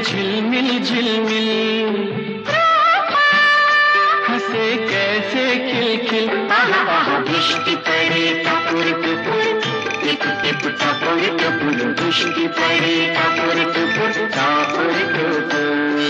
झिलमिल झिलमिल, हंसे कैसे खिलखिल। आहा दृष्टि पड़े टपुर टपुर, टिप टिप टपुर टपुर, दृष्टि पड़े टपुर टपुर टपुर टपुर।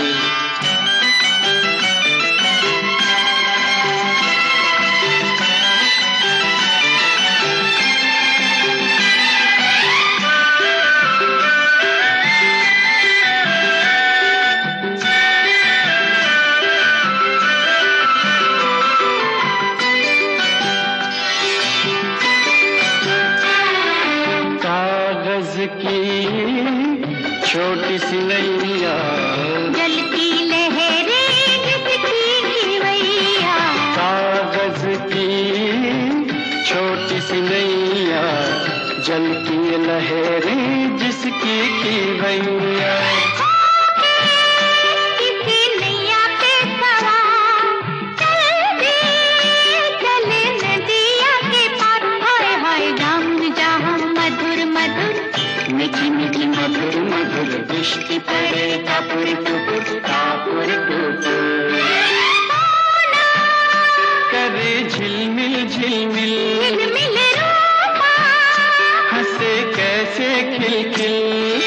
की छोटी सी नैया, जलती लहरें जिसकी वैया। कागज की छोटी सी नैया, जलती लहरें जिसकी की वैया। मीठी मीठी मधुर मधुर, दृष्टि पड़े टपुर टपुर टपुर टपुर। करे झिलमिल झिलमिल, हंसे कैसे खिलखिल।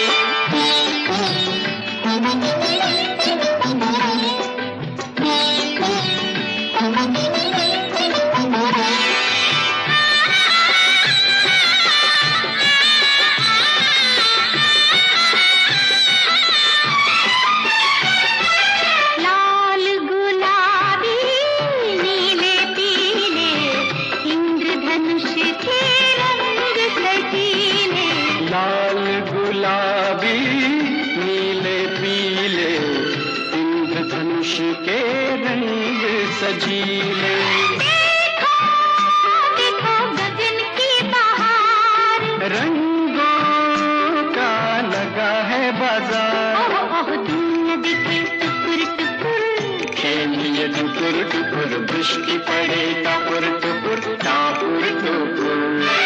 लाल गुलाबी नीले पीले, इंद्रधनुष के रंग सजीले। देखो देखो गगन की बहार, रंगों का लगा है बाजार। ओह दुनिया दिखे टुकुर टुकुर, खेलिए टुकुर टुकुर, दृष्टि पड़े टपुर टपुर टपुर टपुर।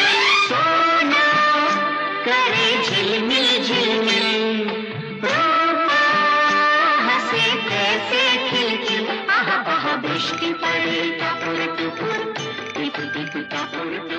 करे झिलमिल झिलमिल, हंसे कैसे खिलखिल। आहा दृष्टि पड़े टपुर टपुर, टिप टिप टपुर।